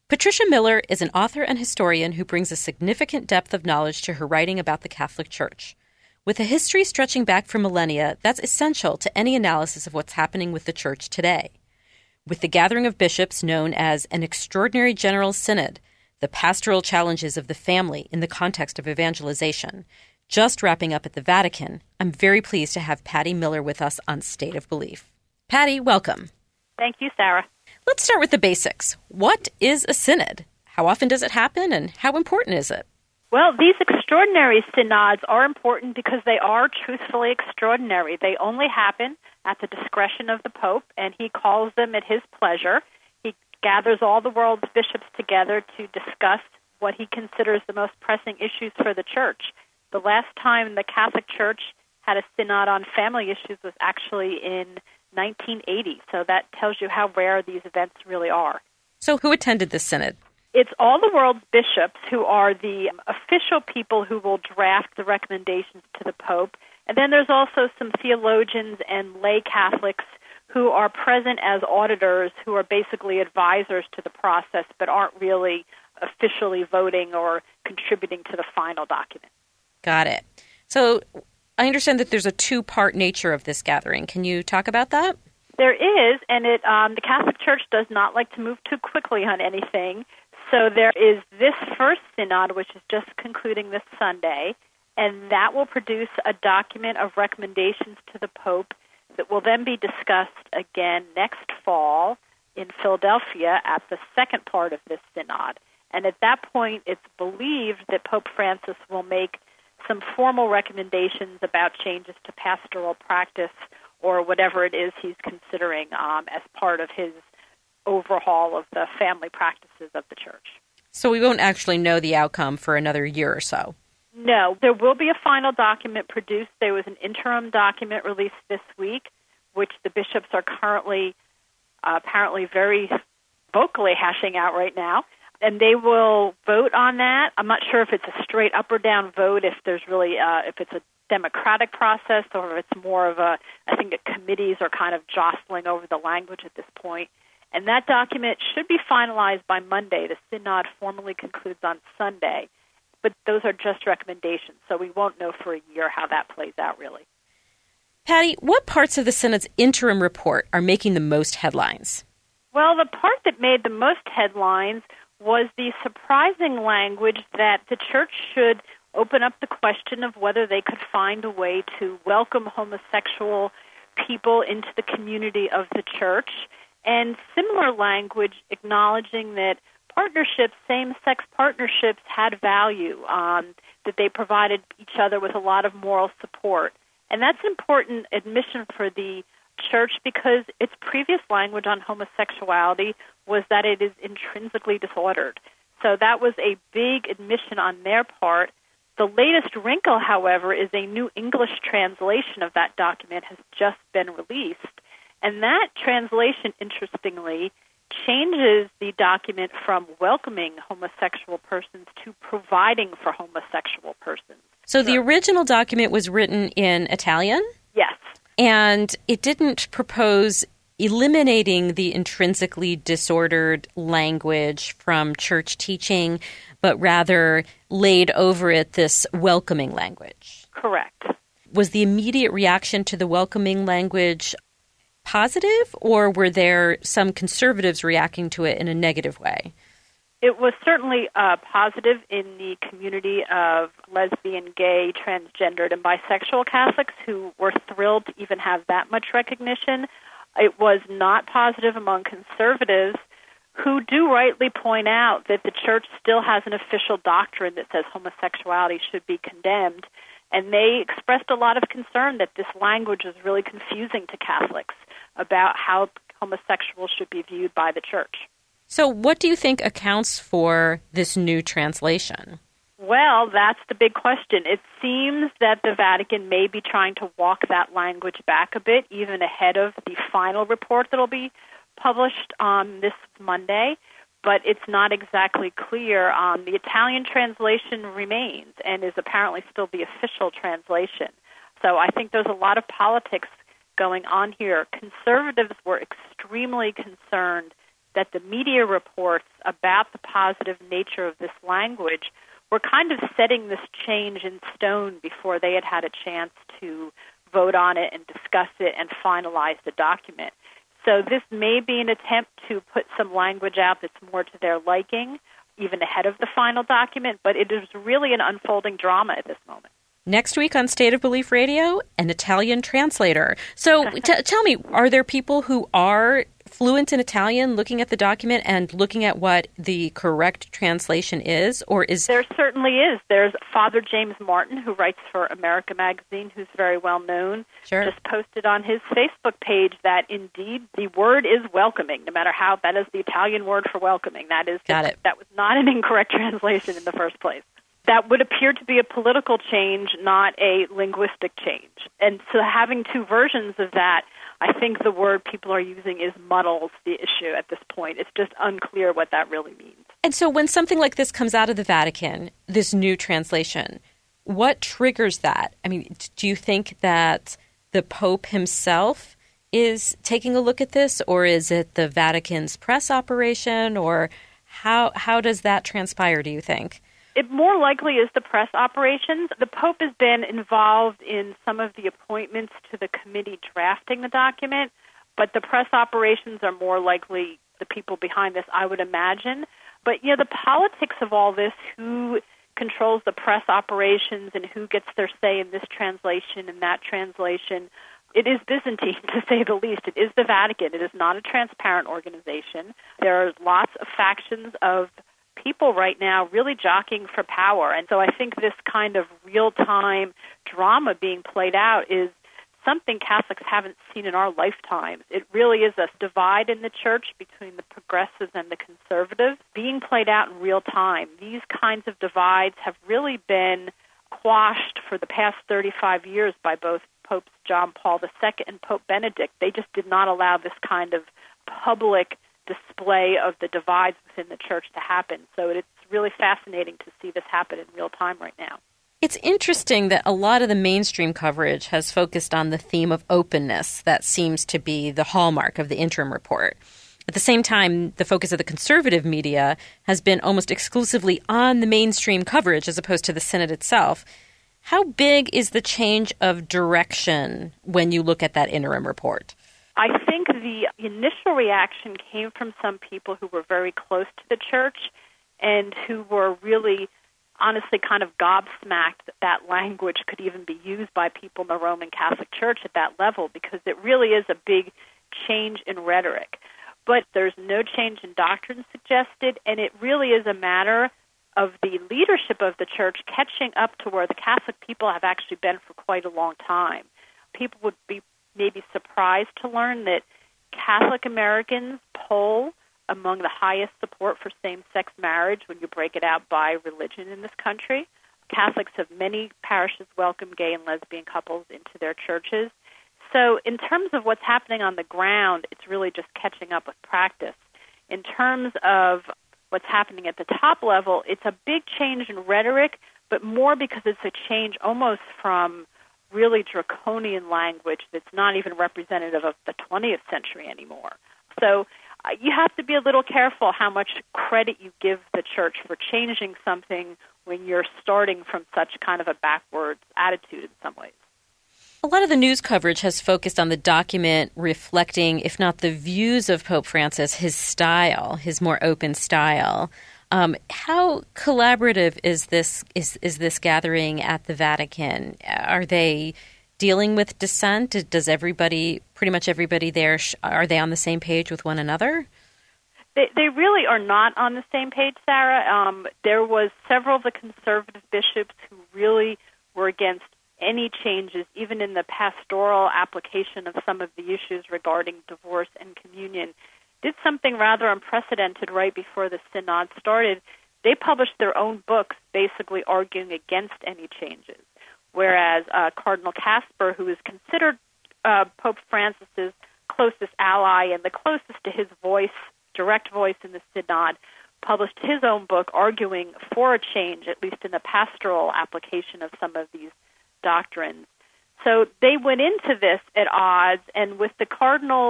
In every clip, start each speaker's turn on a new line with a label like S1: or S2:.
S1: Patricia Miller is an author and historian who brings a significant depth of knowledge to her writing about the Catholic Church. With a history stretching back for millennia, that's essential to any analysis of what's happening with the Church today. With the gathering of bishops known as an Extraordinary General Synod, the pastoral challenges of the family in the context of evangelization, just wrapping up at the Vatican, I'm very pleased to have Patty Miller with us on State of Belief. Patty, welcome.
S2: Thank you, Sarah.
S1: Let's start with the basics. What is a synod? How often does it happen, and how important is it?
S2: Well, these extraordinary synods are important because they are truthfully extraordinary. They only happen at the discretion of the Pope, and he calls them at his pleasure. He gathers all the world's bishops together to discuss what he considers the most pressing issues for the Church. The last time the Catholic Church had a synod on family issues was actually in 1980, so that tells you how rare these events really are.
S1: So who attended this synod?
S2: It's all the world's bishops who are the official people who will draft the recommendations to the Pope. And then there's also some theologians and lay Catholics who are present as auditors, who are basically advisors to the process, but aren't really officially voting or contributing to the final document.
S1: Got it. So I understand that there's a two-part nature of this gathering. Can you talk about that?
S2: There is, and the Catholic Church does not like to move too quickly on anything. So there is this first synod, which is just concluding this Sunday, and that will produce a document of recommendations to the Pope that will then be discussed again next fall in Philadelphia at the second part of this synod. And at that point, it's believed that Pope Francis will make some formal recommendations about changes to pastoral practice or whatever it is he's considering as part of his overhaul of the family practices of the Church.
S1: So we won't actually know the outcome for another year or so?
S2: No, there will be a final document produced. There was an interim document released this week, which the bishops are currently apparently very vocally hashing out right now. And they will vote on that. I'm not sure if it's a straight up or down vote, if there's really, if it's a democratic process, or if it's more of a, I think the committees are kind of jostling over the language at this point. And that document should be finalized by Monday. The synod formally concludes on Sunday. But those are just recommendations, so we won't know for a year how that plays out, really.
S1: Patty, what parts of the synod's interim report are making the most headlines?
S2: Well, the part that made the most headlines was the surprising language that the Church should open up the question of whether they could find a way to welcome homosexual people into the community of the Church, and similar language acknowledging that partnerships, same-sex partnerships, had value, that they provided each other with a lot of moral support. And that's an important admission for the Church because its previous language on homosexuality was that it is intrinsically disordered. So that was a big admission on their part. The latest wrinkle, however, is a new English translation of that document has just been released. And that translation, interestingly, changes the document from welcoming homosexual persons to providing for homosexual persons.
S1: So the original document was written in Italian?
S2: Yes.
S1: And it didn't propose eliminating the intrinsically disordered language from church teaching, but rather laid over it this welcoming language.
S2: Correct.
S1: Was the immediate reaction to the welcoming language positive, or were there some conservatives reacting to it in a negative way?
S2: It was certainly positive in the community of lesbian, gay, transgendered, and bisexual Catholics who were thrilled to even have that much recognition. It was not positive among conservatives who do rightly point out that the Church still has an official doctrine that says homosexuality should be condemned. And they expressed a lot of concern that this language is really confusing to Catholics about how homosexuals should be viewed by the Church.
S1: So what do you think accounts for this new translation?
S2: Well, that's the big question. It seems that the Vatican may be trying to walk that language back a bit, even ahead of the final report that will be published this Monday, but it's not exactly clear. The Italian translation remains and is apparently still the official translation. So I think there's a lot of politics going on here. Conservatives were extremely concerned that the media reports about the positive nature of this language were kind of setting this change in stone before they had a chance to vote on it and discuss it and finalize the document. So this may be an attempt to put some language out that's more to their liking, even ahead of the final document, but it is really an unfolding drama at this moment.
S1: Next week on State of Belief Radio, an Italian translator. So tell me, are there people who are fluent in Italian looking at the document and looking at what the correct translation is? Or is
S2: There certainly is. There's Father James Martin, who writes for America Magazine, who's very well known.
S1: Sure.
S2: Just posted on his Facebook page that indeed the word is welcoming, no matter how that is the Italian word for welcoming. That is
S1: Got it.
S2: That was not an incorrect translation in the first place. That would appear to be a political change, not a linguistic change. And so having two versions of that, I think the word people are using muddles the issue at this point. It's just unclear what that really means.
S1: And so when something like this comes out of the Vatican, this new translation, what triggers that? I mean, do you think that the Pope himself is taking a look at this, or is it the Vatican's press operation, or how does that transpire, do you think?
S2: It more likely is the press operations. The Pope has been involved in some of the appointments to the committee drafting the document, but the press operations are more likely the people behind this, I would imagine. But, the politics of all this, who controls the press operations and who gets their say in this translation and that translation, it is Byzantine, to say the least. It is the Vatican. It is not a transparent organization. There are lots of factions of people right now really jockeying for power. And so I think this kind of real-time drama being played out is something Catholics haven't seen in our lifetimes. It really is a divide in the church between the progressives and the conservatives being played out in real time. These kinds of divides have really been quashed for the past 35 years by both Popes John Paul II and Pope Benedict. They just did not allow this kind of public display of the divides within the church to happen. So it's really fascinating to see this happen in real time right now.
S1: It's interesting that a lot of the mainstream coverage has focused on the theme of openness. That seems to be the hallmark of the interim report. At the same time, the focus of the conservative media has been almost exclusively on the mainstream coverage as opposed to the synod itself. How big is the change of direction when you look at that interim report?
S2: I think the initial reaction came from some people who were very close to the church and who were really honestly kind of gobsmacked that language could even be used by people in the Roman Catholic Church at that level, because it really is a big change in rhetoric. But there's no change in doctrine suggested, and it really is a matter of the leadership of the church catching up to where the Catholic people have actually been for quite a long time. People would be maybe surprised to learn that Catholic Americans poll among the highest support for same-sex marriage when you break it out by religion in this country. Catholics of many parishes welcome gay and lesbian couples into their churches. So in terms of what's happening on the ground, it's really just catching up with practice. In terms of what's happening at the top level, it's a big change in rhetoric, but more because it's a change almost from really draconian language that's not even representative of the 20th century anymore. So you have to be a little careful how much credit you give the church for changing something when you're starting from such kind of a backwards attitude in some ways.
S1: A lot of the news coverage has focused on the document reflecting, if not the views of Pope Francis, his style, his more open style. How collaborative is this gathering at the Vatican? Are they dealing with dissent? Does pretty much everybody there, are they on the same page with one another?
S2: They really are not on the same page, Sarah. There was several of the conservative bishops who really were against any changes, even in the pastoral application of some of the issues regarding divorce and communion. Did something rather unprecedented right before the synod started. They published their own books basically arguing against any changes, whereas Cardinal Kasper, who is considered Pope Francis's closest ally and the closest to his voice, direct voice in the synod, published his own book arguing for a change, at least in the pastoral application of some of these doctrines. So they went into this at odds, and with the cardinals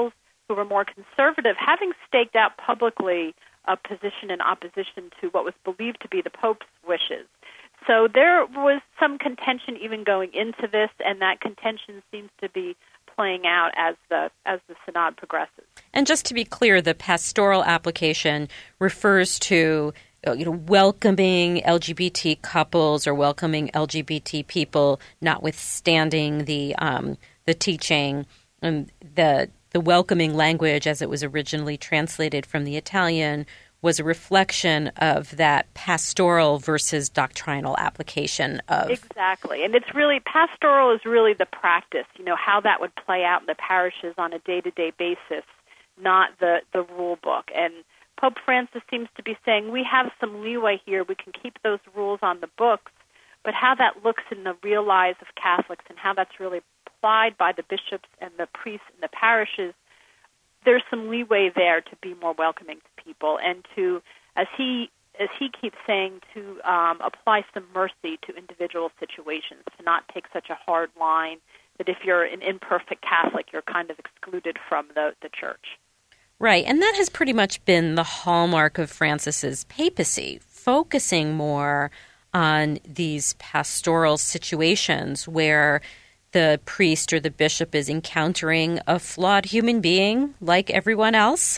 S2: who were more conservative, having staked out publicly a position in opposition to what was believed to be the Pope's wishes. So there was some contention even going into this, and that contention seems to be playing out as the synod progresses.
S1: And just to be clear, the pastoral application refers to welcoming LGBT couples or welcoming LGBT people, notwithstanding the teaching and the welcoming language as it was originally translated from the Italian was a reflection of that pastoral versus doctrinal application of...
S2: Exactly. And it's really, pastoral is really the practice, how that would play out in the parishes on a day-to-day basis, not the rule book. And Pope Francis seems to be saying we have some leeway here. We can keep those rules on the books, but how that looks in the real lives of Catholics and how that's really applied by the bishops and the priests in the parishes, there's some leeway there to be more welcoming to people and to, as he keeps saying, to apply some mercy to individual situations, to not take such a hard line that if you're an imperfect Catholic, you're kind of excluded from the church.
S1: Right, and that has pretty much been the hallmark of Francis's papacy, focusing more on these pastoral situations where the priest or the bishop is encountering a flawed human being like everyone else,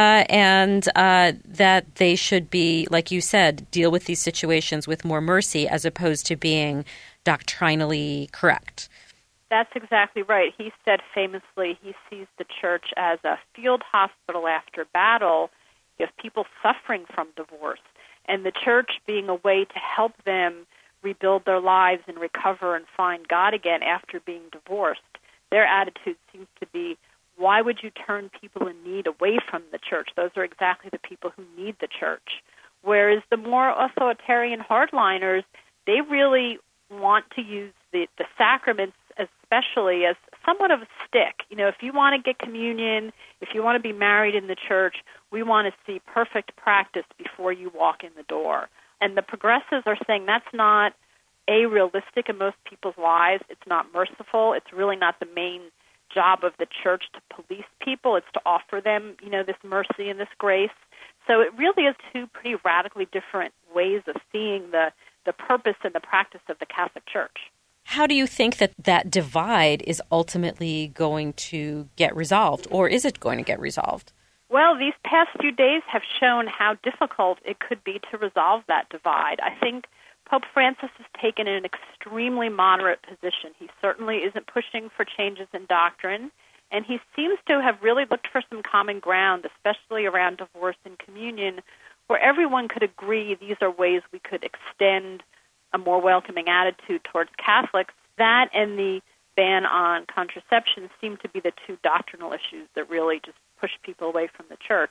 S1: and that they should be, like you said, deal with these situations with more mercy as opposed to being doctrinally correct.
S2: That's exactly right. He said famously he sees the church as a field hospital after battle. You have people suffering from divorce, and the church being a way to help them rebuild their lives and recover and find God again after being divorced. Their attitude seems to be, why would you turn people in need away from the church? Those are exactly the people who need the church. Whereas the more authoritarian hardliners, they really want to use the sacraments especially as somewhat of a stick. If you want to get communion, if you want to be married in the church, we want to see perfect practice before you walk in the door. And the progressives are saying that's not realistic in most people's lives. It's not merciful. It's really not the main job of the church to police people. It's to offer them, this mercy and this grace. So it really is two pretty radically different ways of seeing the purpose and the practice of the Catholic Church.
S1: How do you think that divide is ultimately going to get resolved, or is it going to get resolved?
S2: Well, these past few days have shown how difficult it could be to resolve that divide. I think Pope Francis has taken an extremely moderate position. He certainly isn't pushing for changes in doctrine, and he seems to have really looked for some common ground, especially around divorce and communion, where everyone could agree these are ways we could extend a more welcoming attitude towards Catholics. That and the ban on contraception seem to be the two doctrinal issues that really just push people away from the church.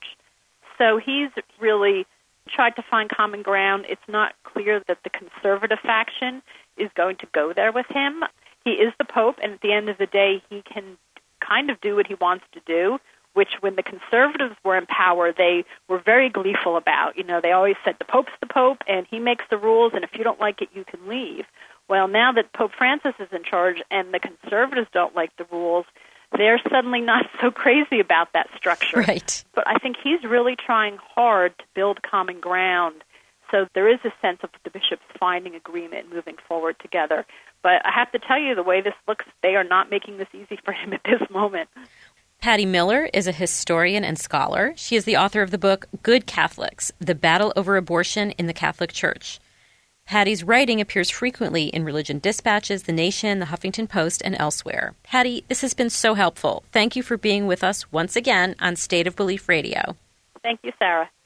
S2: So he's really tried to find common ground. It's not clear that the conservative faction is going to go there with him. He is the Pope, and at the end of the day, he can kind of do what he wants to do, which when the conservatives were in power, they were very gleeful about. They always said the Pope's the Pope, and he makes the rules, and if you don't like it, you can leave. Well, now that Pope Francis is in charge and the conservatives don't like the rules, they're suddenly not so crazy about that structure.
S1: Right.
S2: But I think he's really trying hard to build common ground. So there is a sense of the bishops finding agreement and moving forward together. But I have to tell you, the way this looks, they are not making this easy for him at this moment.
S1: Patty Miller is a historian and scholar. She is the author of the book Good Catholics, The Battle Over Abortion in the Catholic Church. Patty's writing appears frequently in Religion Dispatches, The Nation, The Huffington Post, and elsewhere. Patty, this has been so helpful. Thank you for being with us once again on State of Belief Radio.
S2: Thank you, Sarah.